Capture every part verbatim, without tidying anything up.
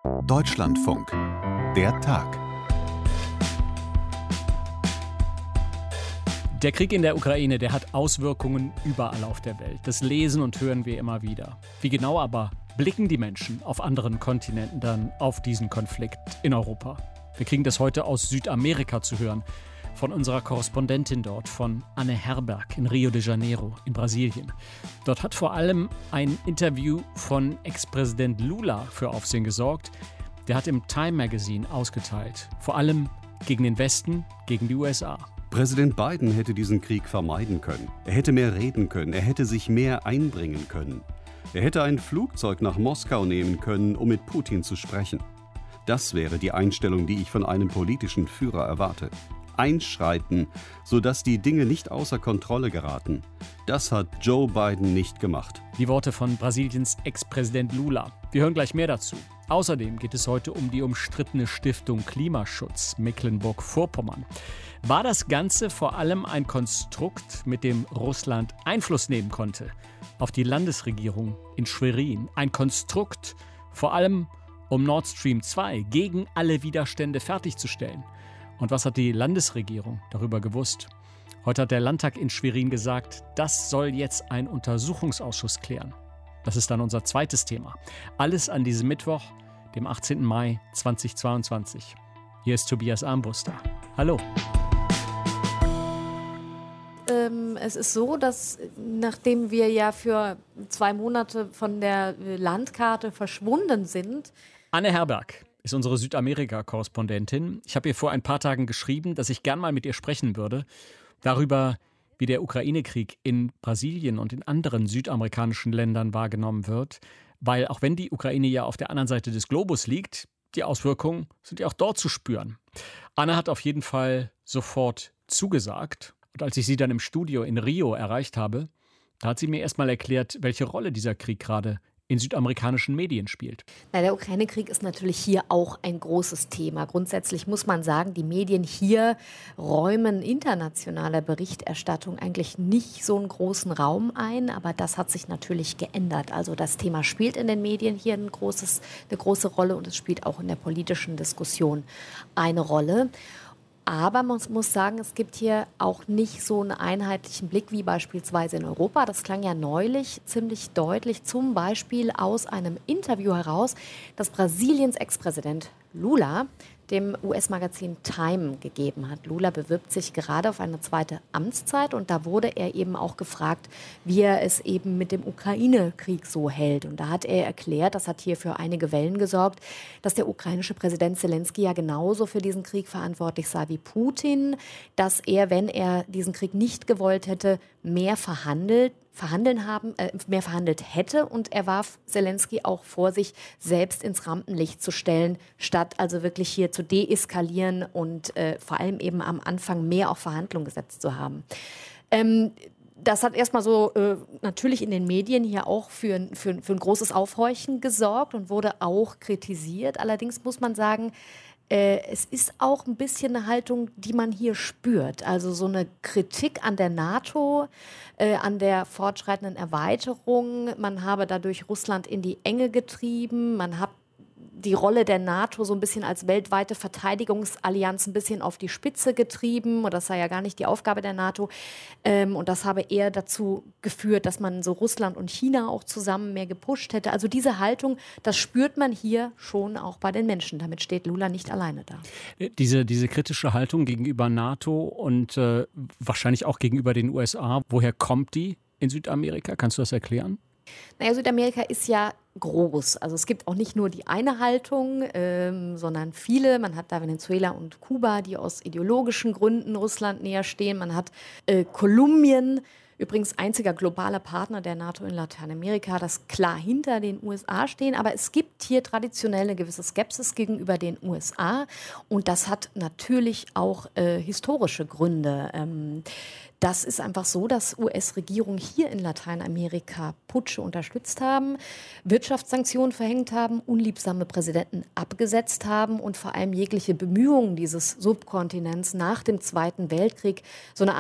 Deutschlandfunk. Der Tag. Der Krieg in der Ukraine, der hat Auswirkungen überall auf der Welt. Das lesen und hören wir immer wieder. Wie genau aber blicken die Menschen auf anderen Kontinenten dann auf diesen Konflikt in Europa? Wir kriegen das heute aus Südamerika zu hören. Von unserer Korrespondentin dort, von Anne Herberg in Rio de Janeiro in Brasilien. Dort hat vor allem ein Interview von Ex-Präsident Lula für Aufsehen gesorgt. Der hat im Time Magazine ausgeteilt. Vor allem gegen den Westen, gegen die U S A. Präsident Biden hätte diesen Krieg vermeiden können. Er hätte mehr reden können. Er hätte sich mehr einbringen können. Er hätte ein Flugzeug nach Moskau nehmen können, um mit Putin zu sprechen. Das wäre die Einstellung, die ich von einem politischen Führer erwarte. Einschreiten, sodass die Dinge nicht außer Kontrolle geraten. Das hat Joe Biden nicht gemacht. Die Worte von Brasiliens Ex-Präsident Lula. Wir hören gleich mehr dazu. Außerdem geht es heute um die umstrittene Stiftung Klimaschutz Mecklenburg-Vorpommern. War das Ganze vor allem ein Konstrukt, mit dem Russland Einfluss nehmen konnte auf die Landesregierung in Schwerin? Ein Konstrukt vor allem, um Nord Stream zwei gegen alle Widerstände fertigzustellen. Und was hat die Landesregierung darüber gewusst? Heute hat der Landtag in Schwerin gesagt, das soll jetzt ein Untersuchungsausschuss klären. Das ist dann unser zweites Thema. Alles an diesem Mittwoch, dem achtzehnten Mai zweitausendzweiundzwanzig. Hier ist Tobias Armbruster. Hallo. Ähm, es ist so, dass nachdem wir ja für zwei Monate von der Landkarte verschwunden sind. Anne Herberg ist unsere Südamerika-Korrespondentin. Ich habe ihr vor ein paar Tagen geschrieben, dass ich gern mal mit ihr sprechen würde, darüber, wie der Ukraine-Krieg in Brasilien und in anderen südamerikanischen Ländern wahrgenommen wird. Weil auch wenn die Ukraine ja auf der anderen Seite des Globus liegt, die Auswirkungen sind ja auch dort zu spüren. Anne hat auf jeden Fall sofort zugesagt. Und als ich sie dann im Studio in Rio erreicht habe, da hat sie mir erst mal erklärt, welche Rolle dieser Krieg gerade in südamerikanischen Medien spielt. Na, der Ukraine-Krieg ist natürlich hier auch ein großes Thema. Grundsätzlich muss man sagen, die Medien hier räumen internationaler Berichterstattung eigentlich nicht so einen großen Raum ein, aber das hat sich natürlich geändert. Also das Thema spielt in den Medien hier ein großes, eine große Rolle und es spielt auch in der politischen Diskussion eine Rolle. Aber man muss sagen, es gibt hier auch nicht so einen einheitlichen Blick wie beispielsweise in Europa. Das klang ja neulich ziemlich deutlich, zum Beispiel aus einem Interview heraus, das Brasiliens Ex-Präsident Lula dem U S-Magazin Time gegeben hat. Lula bewirbt sich gerade auf eine zweite Amtszeit und da wurde er eben auch gefragt, wie er es eben mit dem Ukraine-Krieg so hält. Und da hat er erklärt, das hat hier für einige Wellen gesorgt, dass der ukrainische Präsident Zelensky ja genauso für diesen Krieg verantwortlich sei wie Putin, dass er, wenn er diesen Krieg nicht gewollt hätte, mehr verhandelt verhandeln haben, äh, mehr verhandelt hätte und er warf Zelensky auch vor, sich selbst ins Rampenlicht zu stellen, statt also wirklich hier zu deeskalieren und äh, vor allem eben am Anfang mehr auf Verhandlungen gesetzt zu haben. Ähm, Das hat erstmal so äh, natürlich in den Medien hier auch für, für, für ein großes Aufhorchen gesorgt und wurde auch kritisiert. Allerdings muss man sagen, äh, es ist auch ein bisschen eine Haltung, die man hier spürt. Also so eine Kritik an der NATO, äh, an der fortschreitenden Erweiterung. Man habe dadurch Russland in die Enge getrieben. Man hat die Rolle der NATO so ein bisschen als weltweite Verteidigungsallianz ein bisschen auf die Spitze getrieben. Und das sei ja gar nicht die Aufgabe der NATO. Ähm, und das habe eher dazu geführt, dass man so Russland und China auch zusammen mehr gepusht hätte. Also diese Haltung, das spürt man hier schon auch bei den Menschen. Damit steht Lula nicht alleine da. Diese, diese kritische Haltung gegenüber NATO und äh, wahrscheinlich auch gegenüber den U S A, woher kommt die in Südamerika? Kannst du das erklären? Naja, Südamerika ist ja groß. Also es gibt auch nicht nur die eine Haltung, ähm, sondern viele. Man hat da Venezuela und Kuba, die aus ideologischen Gründen Russland näher stehen. Man hat äh, Kolumbien, übrigens einziger globaler Partner der NATO in Lateinamerika, das klar hinter den U S A stehen. Aber es gibt hier traditionell eine gewisse Skepsis gegenüber den U S A. Und das hat natürlich auch äh, historische Gründe. Ähm, Das ist einfach so, dass U S-Regierungen hier in Lateinamerika Putsche unterstützt haben, Wirtschaftssanktionen verhängt haben, unliebsame Präsidenten abgesetzt haben und vor allem jegliche Bemühungen dieses Subkontinents nach dem Zweiten Weltkrieg so eine Art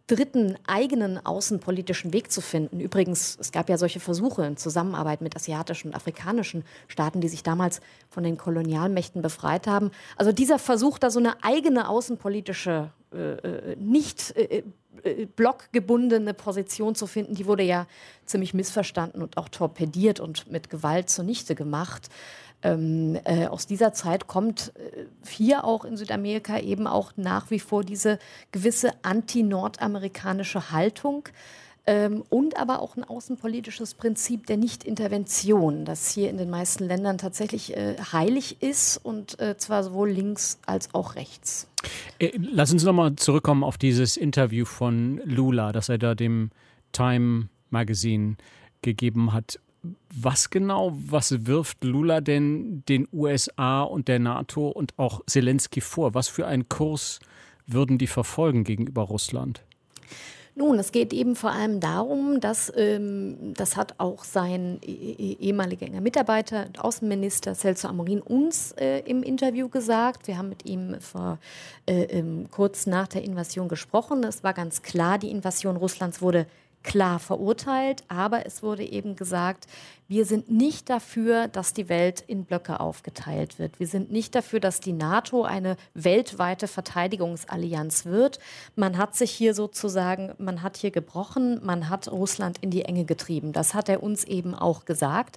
dritten eigenen außenpolitischen Weg zu finden. Übrigens, es gab ja solche Versuche in Zusammenarbeit mit asiatischen und afrikanischen Staaten, die sich damals von den Kolonialmächten befreit haben. Also dieser Versuch, da so eine eigene außenpolitische, äh, nicht äh, blockgebundene Position zu finden, die wurde ja ziemlich missverstanden und auch torpediert und mit Gewalt zunichte gemacht. Ähm, äh, aus dieser Zeit kommt äh, hier auch in Südamerika eben auch nach wie vor diese gewisse anti-nordamerikanische Haltung ähm, und aber auch ein außenpolitisches Prinzip der Nicht-Intervention, das hier in den meisten Ländern tatsächlich äh, heilig ist und äh, zwar sowohl links als auch rechts. Äh, lass uns nochmal zurückkommen auf dieses Interview von Lula, das er da dem Time Magazine gegeben hat. Was genau, was wirft Lula denn den U S A und der NATO und auch Zelensky vor? Was für einen Kurs würden die verfolgen gegenüber Russland? Nun, es geht eben vor allem darum, dass, ähm, das hat auch sein eh- ehemaliger enger Mitarbeiter und Außenminister Celso Amorim uns äh, im Interview gesagt. Wir haben mit ihm vor, äh, ähm, kurz nach der Invasion gesprochen. Es war ganz klar, die Invasion Russlands wurde klar verurteilt, aber es wurde eben gesagt, wir sind nicht dafür, dass die Welt in Blöcke aufgeteilt wird. Wir sind nicht dafür, dass die NATO eine weltweite Verteidigungsallianz wird. Man hat sich hier sozusagen, man hat hier gebrochen, man hat Russland in die Enge getrieben. Das hat er uns eben auch gesagt.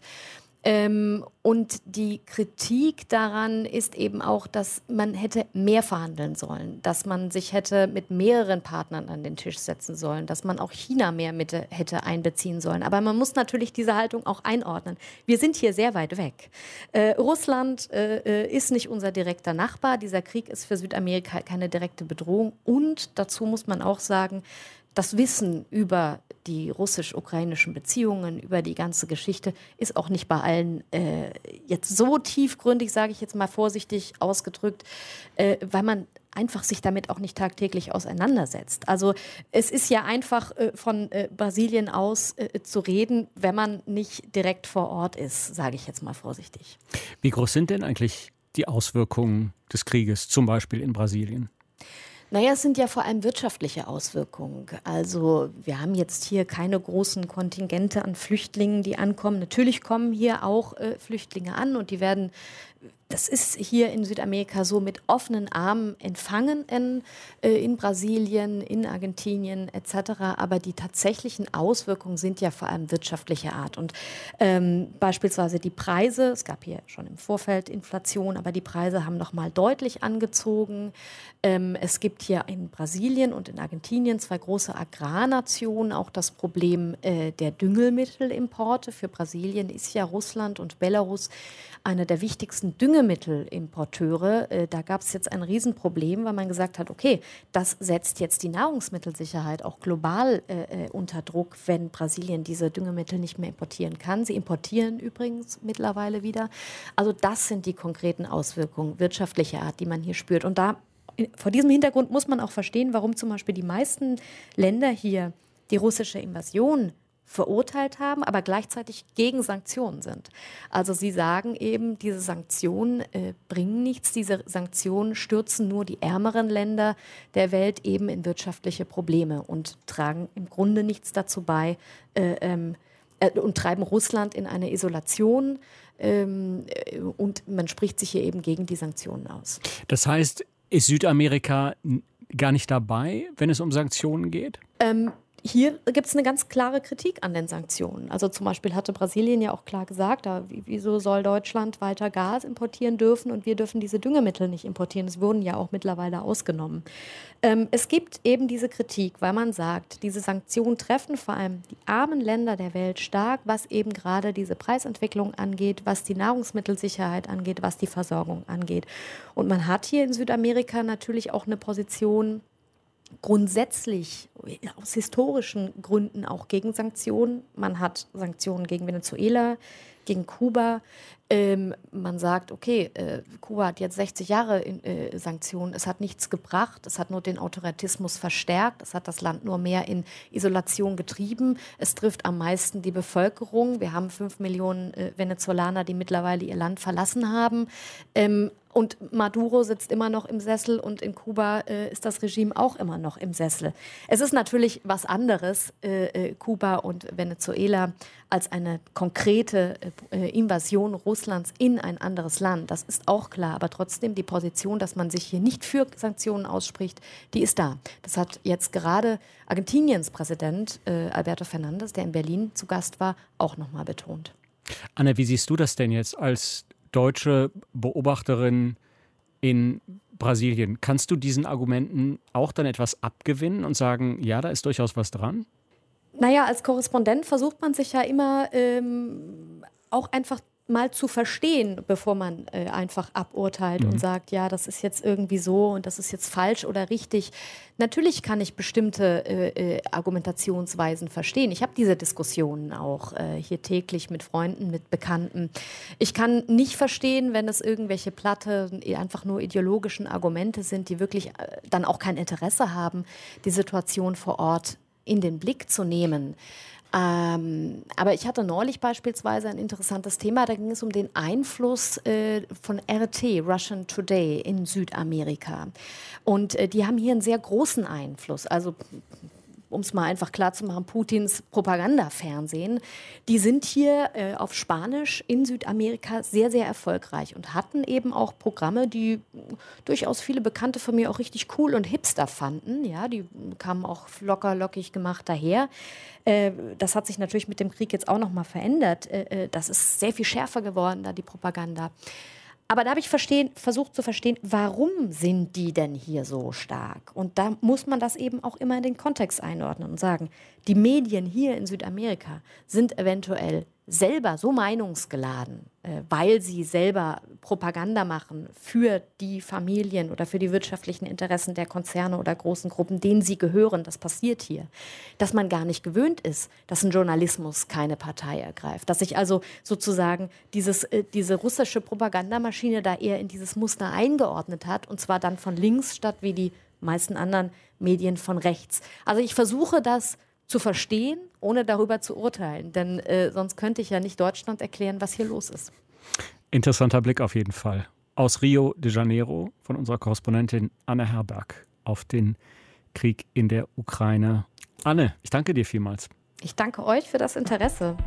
Ähm, und die Kritik daran ist eben auch, dass man hätte mehr verhandeln sollen, dass man sich hätte mit mehreren Partnern an den Tisch setzen sollen, dass man auch China mehr mit hätte einbeziehen sollen. Aber man muss natürlich diese Haltung auch einordnen. Wir sind hier sehr weit weg. Äh, Russland äh, ist nicht unser direkter Nachbar. Dieser Krieg ist für Südamerika keine direkte Bedrohung. Und dazu muss man auch sagen, das Wissen über die russisch-ukrainischen Beziehungen, über die ganze Geschichte, ist auch nicht bei allen äh, jetzt so tiefgründig, sage ich jetzt mal vorsichtig ausgedrückt, äh, weil man einfach sich damit auch nicht tagtäglich auseinandersetzt. Also es ist ja einfach äh, von äh, Brasilien aus äh, zu reden, wenn man nicht direkt vor Ort ist, sage ich jetzt mal vorsichtig. Wie groß sind denn eigentlich die Auswirkungen des Krieges, zum Beispiel in Brasilien? Naja, es sind ja vor allem wirtschaftliche Auswirkungen. Also wir haben jetzt hier keine großen Kontingente an Flüchtlingen, die ankommen. Natürlich kommen hier auch äh, Flüchtlinge an und die werden, das ist hier in Südamerika so, mit offenen Armen empfangen in, äh, in Brasilien, in Argentinien et cetera. Aber die tatsächlichen Auswirkungen sind ja vor allem wirtschaftlicher Art. Und ähm, beispielsweise die Preise, es gab hier schon im Vorfeld Inflation, aber die Preise haben noch mal deutlich angezogen. Ähm, es gibt hier in Brasilien und in Argentinien zwei große Agrarnationen auch das Problem äh, der Düngemittelimporte. Für Brasilien ist ja Russland und Belarus einer der wichtigsten Düngemittelimporteure. Äh, da gab es jetzt ein Riesenproblem, weil man gesagt hat, okay, das setzt jetzt die Nahrungsmittelsicherheit auch global äh, unter Druck, wenn Brasilien diese Düngemittel nicht mehr importieren kann. Sie importieren übrigens mittlerweile wieder. Also das sind die konkreten Auswirkungen wirtschaftlicher Art, die man hier spürt. Und da vor diesem Hintergrund muss man auch verstehen, warum zum Beispiel die meisten Länder hier die russische Invasion verurteilt haben, aber gleichzeitig gegen Sanktionen sind. Also sie sagen eben, diese Sanktionen äh, bringen nichts, diese Sanktionen stürzen nur die ärmeren Länder der Welt eben in wirtschaftliche Probleme und tragen im Grunde nichts dazu bei äh, ähm, äh, und treiben Russland in eine Isolation ähm, äh, und man spricht sich hier eben gegen die Sanktionen aus. Das heißt, ist Südamerika gar nicht dabei, wenn es um Sanktionen geht? Ähm, Hier gibt es eine ganz klare Kritik an den Sanktionen. Also zum Beispiel hatte Brasilien ja auch klar gesagt, da, wieso soll Deutschland weiter Gas importieren dürfen und wir dürfen diese Düngemittel nicht importieren. Es wurden ja auch mittlerweile ausgenommen. Ähm, es gibt eben diese Kritik, weil man sagt, diese Sanktionen treffen vor allem die armen Länder der Welt stark, was eben gerade diese Preisentwicklung angeht, was die Nahrungsmittelsicherheit angeht, was die Versorgung angeht. Und man hat hier in Südamerika natürlich auch eine Position, grundsätzlich aus historischen Gründen auch gegen Sanktionen. Man hat Sanktionen gegen Venezuela, gegen Kuba. Ähm, man sagt, okay, äh, Kuba hat jetzt sechzig Jahre in, äh, Sanktionen, es hat nichts gebracht, es hat nur den Autoritismus verstärkt, es hat das Land nur mehr in Isolation getrieben, es trifft am meisten die Bevölkerung. Wir haben fünf Millionen äh, Venezolaner, die mittlerweile ihr Land verlassen haben. Ähm, Und Maduro sitzt immer noch im Sessel und in Kuba äh, ist das Regime auch immer noch im Sessel. Es ist natürlich was anderes, äh, äh, Kuba und Venezuela, als eine konkrete äh, Invasion Russlands in ein anderes Land. Das ist auch klar. Aber trotzdem die Position, dass man sich hier nicht für Sanktionen ausspricht, die ist da. Das hat jetzt gerade Argentiniens Präsident äh, Alberto Fernandes, der in Berlin zu Gast war, auch nochmal betont. Anne, wie siehst du das denn jetzt als deutsche Beobachterin in Brasilien? Kannst du diesen Argumenten auch dann etwas abgewinnen und sagen, ja, da ist durchaus was dran? Naja, als Korrespondent versucht man sich ja immer ähm, auch einfach mal zu verstehen, bevor man äh, einfach aburteilt mhm. und sagt, ja, das ist jetzt irgendwie so und das ist jetzt falsch oder richtig. Natürlich kann ich bestimmte äh, äh, Argumentationsweisen verstehen. Ich habe diese Diskussionen auch äh, hier täglich mit Freunden, mit Bekannten. Ich kann nicht verstehen, wenn es irgendwelche platte, einfach nur ideologischen Argumente sind, die wirklich äh, dann auch kein Interesse haben, die Situation vor Ort in den Blick zu nehmen. Ähm, aber ich hatte neulich beispielsweise ein interessantes Thema, da ging es um den Einfluss äh, von R T, Russian Today, in Südamerika. Und äh, die haben hier einen sehr großen Einfluss. Also um es mal einfach klar zu machen, Putins Propagandafernsehen, die sind hier äh, auf Spanisch in Südamerika sehr, sehr erfolgreich und hatten eben auch Programme, die durchaus viele Bekannte von mir auch richtig cool und hipster fanden. Ja, die kamen auch locker, lockig gemacht daher. Äh, das hat sich natürlich mit dem Krieg jetzt auch noch mal verändert. Äh, das ist sehr viel schärfer geworden, da die Propaganda. Aber da habe ich verstehen, versucht zu verstehen, warum sind die denn hier so stark? Und da muss man das eben auch immer in den Kontext einordnen und sagen, die Medien hier in Südamerika sind eventuell selber so meinungsgeladen, äh, weil sie selber Propaganda machen für die Familien oder für die wirtschaftlichen Interessen der Konzerne oder großen Gruppen, denen sie gehören. Das passiert hier. Dass man gar nicht gewöhnt ist, dass ein Journalismus keine Partei ergreift. Dass sich also sozusagen dieses, äh, diese russische Propagandamaschine da eher in dieses Muster eingeordnet hat und zwar dann von links statt wie die meisten anderen Medien von rechts. Also ich versuche das zu verstehen, ohne darüber zu urteilen. Denn äh, sonst könnte ich ja nicht Deutschland erklären, was hier los ist. Interessanter Blick auf jeden Fall. Aus Rio de Janeiro von unserer Korrespondentin Anne Herberg auf den Krieg in der Ukraine. Anne, ich danke dir vielmals. Ich danke euch für das Interesse.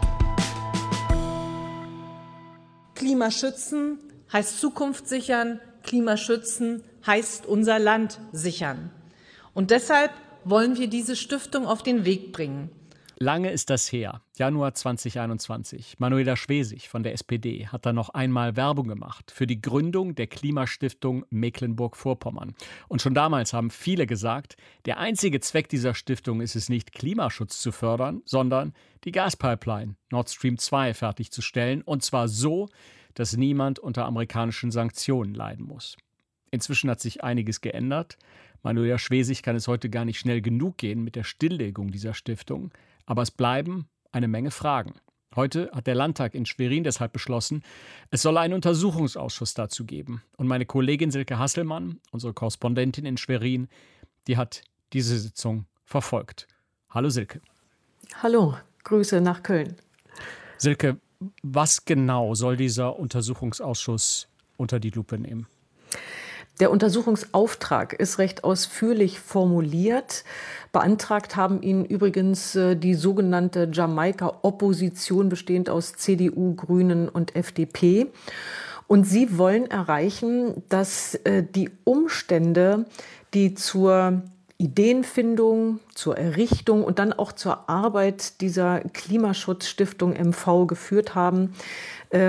Klimaschützen heißt Zukunft sichern. Klimaschützen heißt unser Land sichern. Und deshalb wollen wir diese Stiftung auf den Weg bringen. Lange ist das her, Januar zweitausendeinundzwanzig. Manuela Schwesig von der S P D hat da noch einmal Werbung gemacht für die Gründung der Klimastiftung Mecklenburg-Vorpommern. Und schon damals haben viele gesagt, der einzige Zweck dieser Stiftung ist es nicht, Klimaschutz zu fördern, sondern die Gaspipeline Nord Stream zwei fertigzustellen. Und zwar so, dass niemand unter amerikanischen Sanktionen leiden muss. Inzwischen hat sich einiges geändert. Manuela Schwesig kann es heute gar nicht schnell genug gehen mit der Stilllegung dieser Stiftung. Aber es bleiben eine Menge Fragen. Heute hat der Landtag in Schwerin deshalb beschlossen, es soll einen Untersuchungsausschuss dazu geben. Und meine Kollegin Silke Hasselmann, unsere Korrespondentin in Schwerin, die hat diese Sitzung verfolgt. Hallo Silke. Hallo, Grüße nach Köln. Silke, was genau soll dieser Untersuchungsausschuss unter die Lupe nehmen? Der Untersuchungsauftrag ist recht ausführlich formuliert. Beantragt haben ihn übrigens die sogenannte Jamaika-Opposition, bestehend aus C D U, Grünen und F D P. Und sie wollen erreichen, dass die Umstände, die zur Ideenfindung, zur Errichtung und dann auch zur Arbeit dieser Klimaschutzstiftung M V geführt haben,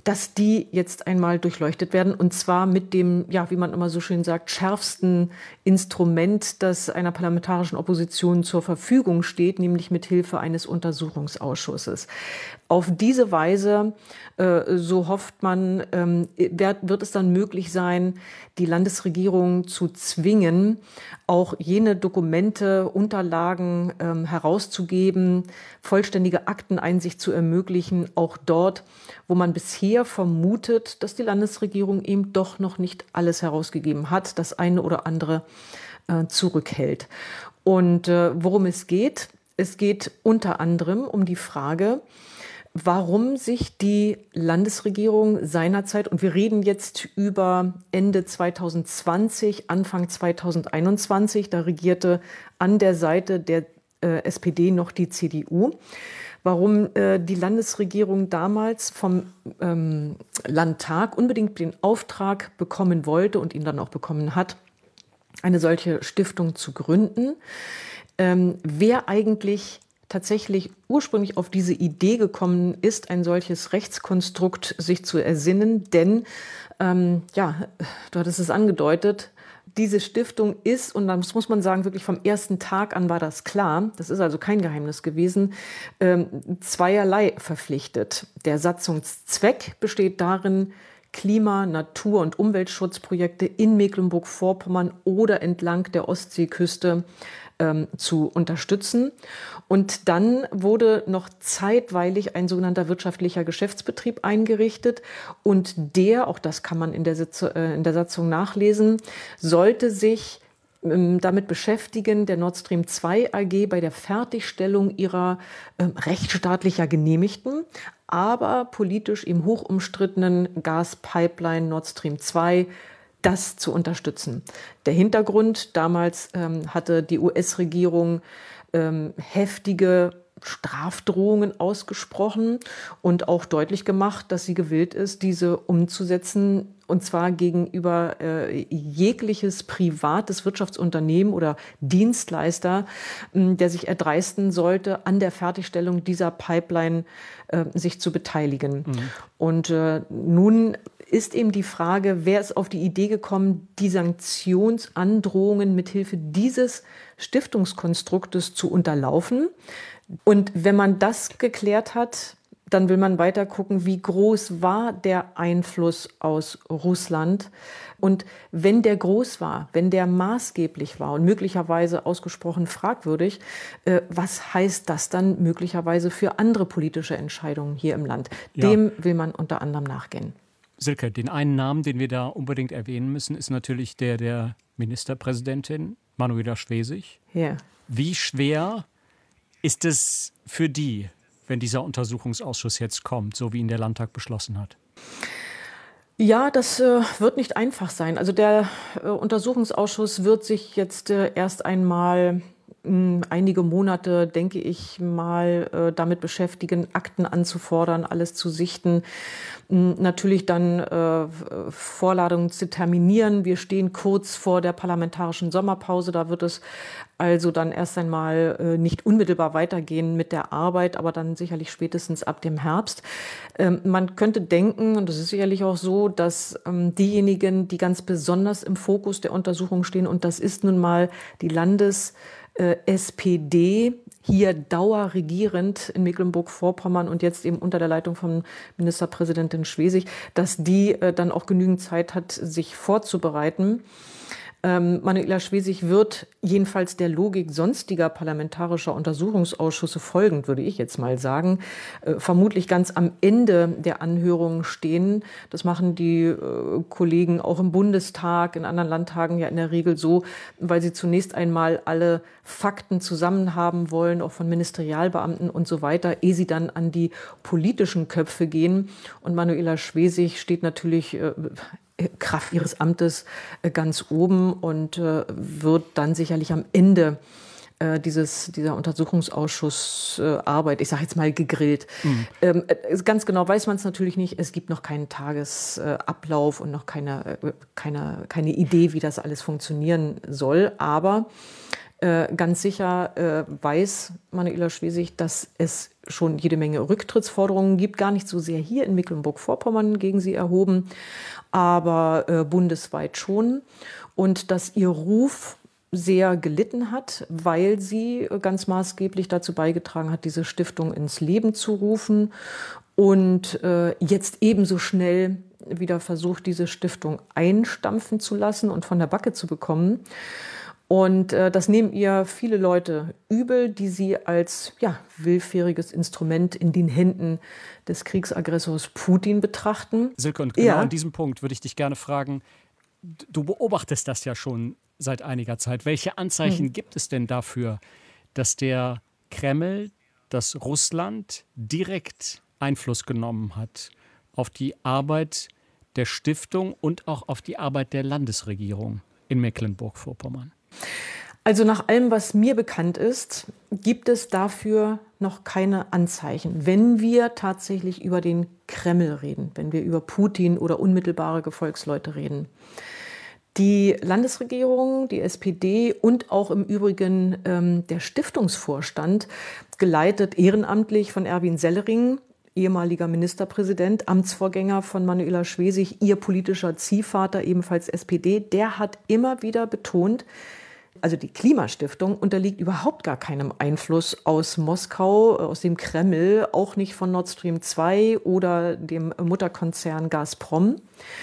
dass die jetzt einmal durchleuchtet werden, und zwar mit dem, ja, wie man immer so schön sagt, schärfsten Instrument, das einer parlamentarischen Opposition zur Verfügung steht, nämlich mit Hilfe eines Untersuchungsausschusses. Auf diese Weise, äh, so hofft man, ähm, wird, wird es dann möglich sein, die Landesregierung zu zwingen, auch jene Dokumente, Unterlagen ähm, herauszugeben, vollständige Akteneinsicht zu ermöglichen, auch dort, wo man bisher vermutet, dass die Landesregierung eben doch noch nicht alles herausgegeben hat, das eine oder andere äh, zurückhält. Und äh, worum es geht? Es geht unter anderem um die Frage, warum sich die Landesregierung seinerzeit, und wir reden jetzt über Ende zwanzig zwanzig, Anfang zwanzig einundzwanzig, da regierte an der Seite der äh, S P D noch die C D U, warum äh, die Landesregierung damals vom ähm, Landtag unbedingt den Auftrag bekommen wollte und ihn dann auch bekommen hat, eine solche Stiftung zu gründen. Ähm, wer eigentlich tatsächlich ursprünglich auf diese Idee gekommen ist, ein solches Rechtskonstrukt sich zu ersinnen. Denn, ähm, ja, du hattest es angedeutet, diese Stiftung ist, und das muss man sagen, wirklich vom ersten Tag an war das klar, das ist also kein Geheimnis gewesen, ähm, zweierlei verpflichtet. Der Satzungszweck besteht darin, Klima-, Natur- und Umweltschutzprojekte in Mecklenburg-Vorpommern oder entlang der Ostseeküste ähm, zu unterstützen. Und dann wurde noch zeitweilig ein sogenannter wirtschaftlicher Geschäftsbetrieb eingerichtet. Und der, auch das kann man in der, Sitz, äh, in der Satzung nachlesen, sollte sich ähm, damit beschäftigen, der Nord Stream zwei A G bei der Fertigstellung ihrer äh, rechtsstaatlicher genehmigten, aber politisch eben hoch umstrittenen Gaspipeline Nord Stream zwei, das zu unterstützen. Der Hintergrund, damals ähm, hatte die U S-Regierung ähm, heftige Strafdrohungen ausgesprochen und auch deutlich gemacht, dass sie gewillt ist, diese umzusetzen, und zwar gegenüber äh, jegliches privates Wirtschaftsunternehmen oder Dienstleister, äh, der sich erdreisten sollte, an der Fertigstellung dieser Pipeline äh, sich zu beteiligen. Mhm. Und äh, nun ist eben die Frage, wer ist auf die Idee gekommen, die Sanktionsandrohungen mithilfe dieses Stiftungskonstruktes zu unterlaufen. Und wenn man das geklärt hat, dann will man weiter gucken, wie groß war der Einfluss aus Russland. Und wenn der groß war, wenn der maßgeblich war und möglicherweise ausgesprochen fragwürdig, äh, was heißt das dann möglicherweise für andere politische Entscheidungen hier im Land? Ja. Dem will man unter anderem nachgehen. Silke, den einen Namen, den wir da unbedingt erwähnen müssen, ist natürlich der der Ministerpräsidentin Manuela Schwesig. Ja. Wie schwer ist es für die, wenn dieser Untersuchungsausschuss jetzt kommt, so wie ihn der Landtag beschlossen hat? Ja, das äh, wird nicht einfach sein. Also der äh, Untersuchungsausschuss wird sich jetzt äh, erst einmal mh, einige Monate, denke ich mal, äh, damit beschäftigen, Akten anzufordern, alles zu sichten. Natürlich dann äh, Vorladungen zu terminieren. Wir stehen kurz vor der parlamentarischen Sommerpause. Da wird es also dann erst einmal äh, nicht unmittelbar weitergehen mit der Arbeit, aber dann sicherlich spätestens ab dem Herbst. Ähm, man könnte denken, und das ist sicherlich auch so, dass ähm, diejenigen, die ganz besonders im Fokus der Untersuchung stehen, und das ist nun mal die Landes-S P D, hier dauerregierend in Mecklenburg-Vorpommern und jetzt eben unter der Leitung von Ministerpräsidentin Schwesig, dass die äh, dann auch genügend Zeit hat, sich vorzubereiten. Ähm, Manuela Schwesig wird jedenfalls der Logik sonstiger parlamentarischer Untersuchungsausschüsse folgend, würde ich jetzt mal sagen, äh, vermutlich ganz am Ende der Anhörungen stehen. Das machen die äh, Kollegen auch im Bundestag, in anderen Landtagen ja in der Regel so, weil sie zunächst einmal alle Fakten zusammen haben wollen, auch von Ministerialbeamten und so weiter, ehe sie dann an die politischen Köpfe gehen. Und Manuela Schwesig steht natürlich äh, Kraft ihres Amtes ganz oben und äh, wird dann sicherlich am Ende äh, dieses, dieser Untersuchungsausschussarbeit, äh, ich sage jetzt mal, gegrillt. Mhm. Ähm, ganz genau weiß man es natürlich nicht. Es gibt noch keinen Tagesablauf und noch keine, keine, keine Idee, wie das alles funktionieren soll. Aber Äh, ganz sicher äh, weiß Manuela Schwesig, dass es schon jede Menge Rücktrittsforderungen gibt, gar nicht so sehr hier in Mecklenburg-Vorpommern gegen sie erhoben, aber äh, bundesweit schon. Und dass ihr Ruf sehr gelitten hat, weil sie ganz maßgeblich dazu beigetragen hat, diese Stiftung ins Leben zu rufen und äh, jetzt ebenso schnell wieder versucht, diese Stiftung einstampfen zu lassen und von der Backe zu bekommen. Und äh, das nehmen ihr viele Leute übel, die sie als ja, willfähriges Instrument in den Händen des Kriegsaggressors Putin betrachten. Silke, und genau ja. an diesem Punkt würde ich dich gerne fragen, du beobachtest das ja schon seit einiger Zeit. Welche Anzeichen hm. gibt es denn dafür, dass der Kreml, dass Russland direkt Einfluss genommen hat auf die Arbeit der Stiftung und auch auf die Arbeit der Landesregierung in Mecklenburg-Vorpommern? Also nach allem, was mir bekannt ist, gibt es dafür noch keine Anzeichen. Wenn wir tatsächlich über den Kreml reden, wenn wir über Putin oder unmittelbare Gefolgsleute reden. Die Landesregierung, die S P D und auch im Übrigen ähm, der Stiftungsvorstand, geleitet ehrenamtlich von Erwin Sellering, ehemaliger Ministerpräsident, Amtsvorgänger von Manuela Schwesig, ihr politischer Ziehvater, ebenfalls S P D, der hat immer wieder betont, also die Klimastiftung unterliegt überhaupt gar keinem Einfluss aus Moskau, aus dem Kreml, auch nicht von Nord Stream zwei oder dem Mutterkonzern Gazprom.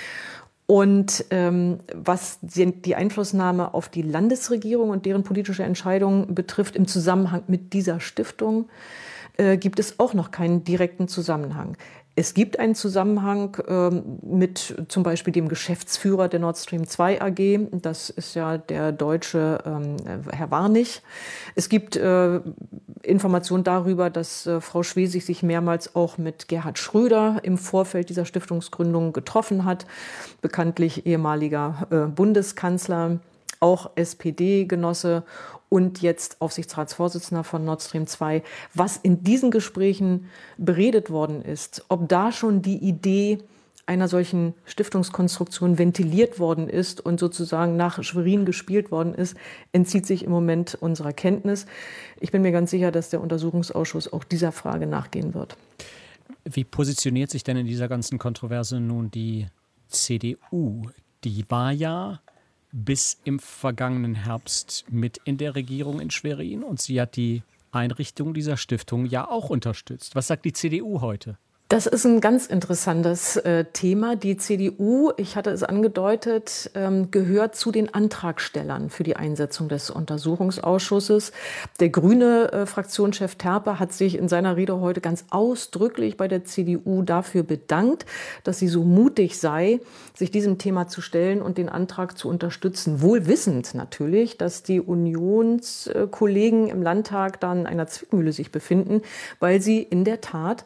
Und ähm, was die Einflussnahme auf die Landesregierung und deren politische Entscheidungen betrifft im Zusammenhang mit dieser Stiftung, äh, gibt es auch noch keinen direkten Zusammenhang. Es gibt einen Zusammenhang ähm, mit zum Beispiel dem Geschäftsführer der Nord Stream zwei A G. Das ist ja der deutsche ähm, Herr Warnig. Es gibt äh, Informationen darüber, dass äh, Frau Schwesig sich mehrmals auch mit Gerhard Schröder im Vorfeld dieser Stiftungsgründung getroffen hat. Bekanntlich ehemaliger äh, Bundeskanzler, auch S P D-Genosse und jetzt Aufsichtsratsvorsitzender von Nord Stream zwei. Was in diesen Gesprächen beredet worden ist, ob da schon die Idee einer solchen Stiftungskonstruktion ventiliert worden ist und sozusagen nach Schwerin gespielt worden ist, entzieht sich im Moment unserer Kenntnis. Ich bin mir ganz sicher, dass der Untersuchungsausschuss auch dieser Frage nachgehen wird. Wie positioniert sich denn in dieser ganzen Kontroverse nun die C D U? Die war ja bis im vergangenen Herbst mit in der Regierung in Schwerin und sie hat die Einrichtung dieser Stiftung ja auch unterstützt. Was sagt die C D U heute? Das ist ein ganz interessantes äh, Thema. Die C D U, ich hatte es angedeutet, ähm, gehört zu den Antragstellern für die Einsetzung des Untersuchungsausschusses. Der grüne äh, Fraktionschef Terpe hat sich in seiner Rede heute ganz ausdrücklich bei der C D U dafür bedankt, dass sie so mutig sei, sich diesem Thema zu stellen und den Antrag zu unterstützen. Wohl wissend natürlich, dass die Unionskollegen im Landtag dann in einer Zwickmühle sich befinden, weil sie in der Tat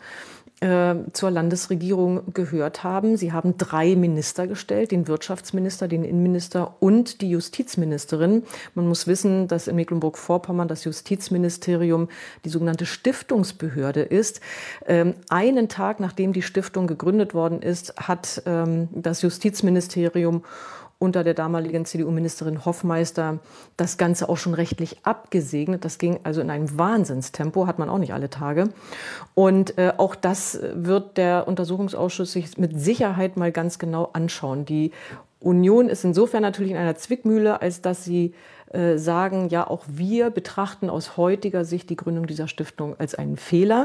zur Landesregierung gehört haben. Sie haben drei Minister gestellt, den Wirtschaftsminister, den Innenminister und die Justizministerin. Man muss wissen, dass in Mecklenburg-Vorpommern das Justizministerium die sogenannte Stiftungsbehörde ist. Einen Tag nachdem die Stiftung gegründet worden ist, hat das Justizministerium unter der damaligen C D U-Ministerin Hoffmeister das Ganze auch schon rechtlich abgesegnet. Das ging also in einem Wahnsinnstempo, hat man auch nicht alle Tage. Und äh, auch das wird der Untersuchungsausschuss sich mit Sicherheit mal ganz genau anschauen. Die Union ist insofern natürlich in einer Zwickmühle, als dass sie äh, sagen, ja, auch wir betrachten aus heutiger Sicht die Gründung dieser Stiftung als einen Fehler.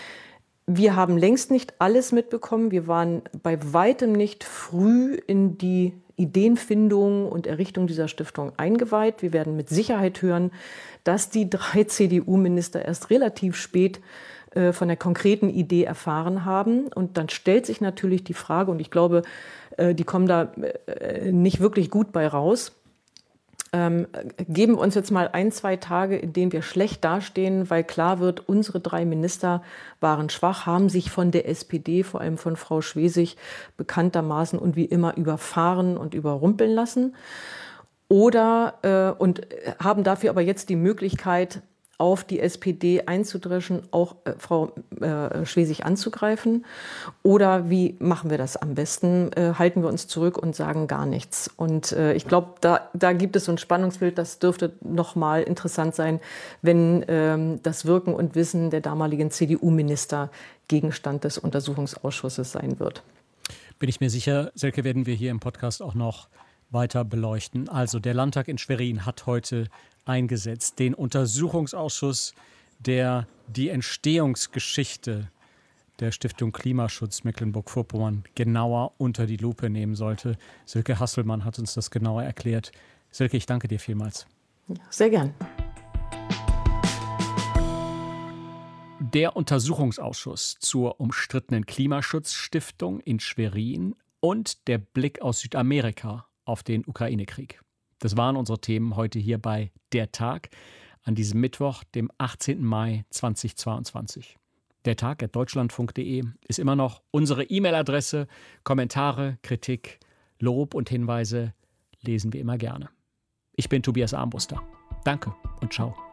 Wir haben längst nicht alles mitbekommen. Wir waren bei weitem nicht früh in die Ideenfindung und Errichtung dieser Stiftung eingeweiht. Wir werden mit Sicherheit hören, dass die drei C D U-Minister erst relativ spät äh, von der konkreten Idee erfahren haben. Und dann stellt sich natürlich die Frage, und ich glaube, äh, die kommen da äh, nicht wirklich gut bei raus, Ähm, geben wir uns jetzt mal ein, zwei Tage, in denen wir schlecht dastehen, weil klar wird, unsere drei Minister waren schwach, haben sich von der S P D, vor allem von Frau Schwesig, bekanntermaßen und wie immer überfahren und überrumpeln lassen. Oder äh, und haben dafür aber jetzt die Möglichkeit, auf die S P D einzudreschen, auch äh, Frau äh, Schwesig anzugreifen? Oder wie machen wir das am besten? Äh, halten wir uns zurück und sagen gar nichts? Und äh, ich glaube, da, da gibt es so ein Spannungsbild, das dürfte nochmal interessant sein, wenn ähm, das Wirken und Wissen der damaligen C D U-Minister Gegenstand des Untersuchungsausschusses sein wird. Bin ich mir sicher, Silke, werden wir hier im Podcast auch noch weiter beleuchten. Also der Landtag in Schwerin hat heute eingesetzt, den Untersuchungsausschuss, der die Entstehungsgeschichte der Stiftung Klimaschutz Mecklenburg-Vorpommern genauer unter die Lupe nehmen sollte. Silke Hasselmann hat uns das genauer erklärt. Silke, ich danke dir vielmals. Ja, sehr gern. Der Untersuchungsausschuss zur umstrittenen Klimaschutzstiftung in Schwerin und der Blick aus Südamerika auf den Ukraine-Krieg. Das waren unsere Themen heute hier bei Der Tag an diesem Mittwoch, dem achtzehnten Mai zweitausendzweiundzwanzig. Der Tag at deutschlandfunk punkt de ist immer noch unsere E-Mail-Adresse. Kommentare, Kritik, Lob und Hinweise lesen wir immer gerne. Ich bin Tobias Armbruster. Danke und ciao.